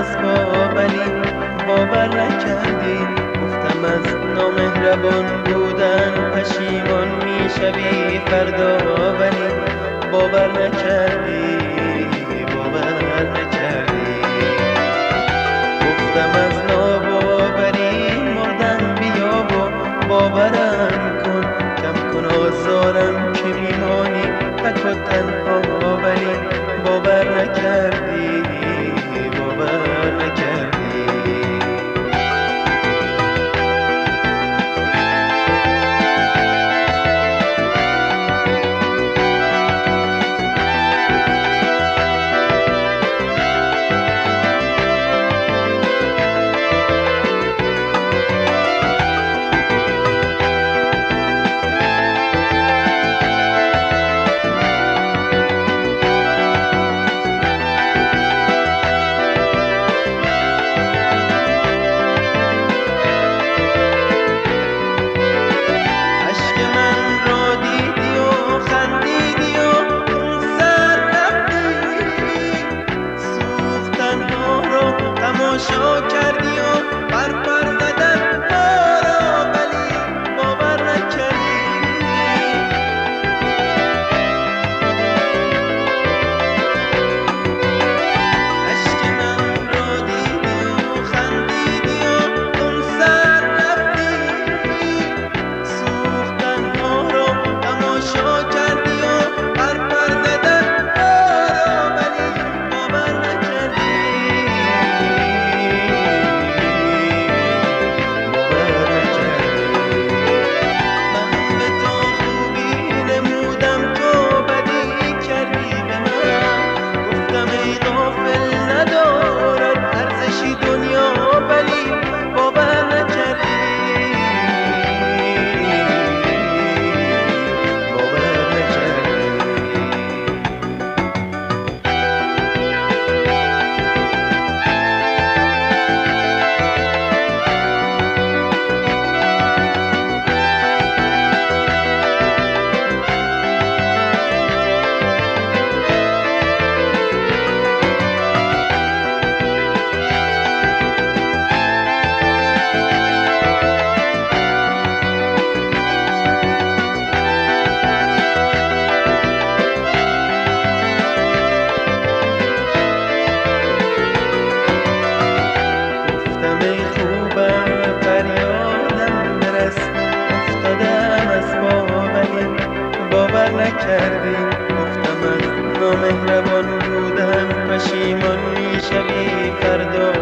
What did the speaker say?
از پا ولی باور نکردی. گفتم از نامهربان بودن پشیمان میشوی فردا ولی باور نکردی، باور نکردی. گفتم از ناباوری مردم بیا و باورم کن، کم کن آزارم که میمانی تک و تنها ولی باور نکردی، باور نکردی. تماشا کردی و پر زدن ها را ولی باور نکردی. عشق من را دیدی و خندیدی و اون سر رفتی، سوختن ها را تماشا کردی و پر زدن ها را ولی باور نکردی. باور نکردی. گفتم از نامهربان بودن پشیمان میشوی فردا